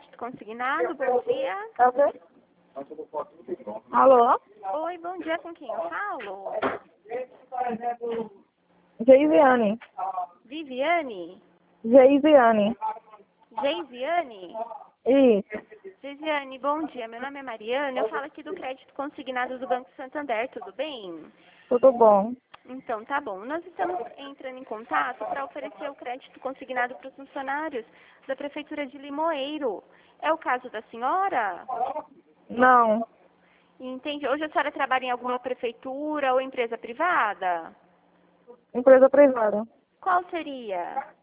crédito consignado, bom dia. Alô? Oi, bom dia, com quem eu falo? Geisiane. Viviane? Geisiane. Geisiane? Isso. Geisiane, bom dia, meu nome é Mariana, eu falo aqui do crédito consignado do Banco Santander, tudo bem? Tudo bom. Então, tá bom. Nós estamos entrando em contato para oferecer o crédito consignado para os funcionários da Prefeitura de Limoeiro. É o caso da senhora? Não. Entende? Hoje a senhora trabalha em alguma prefeitura ou empresa privada? Empresa privada. Qual seria?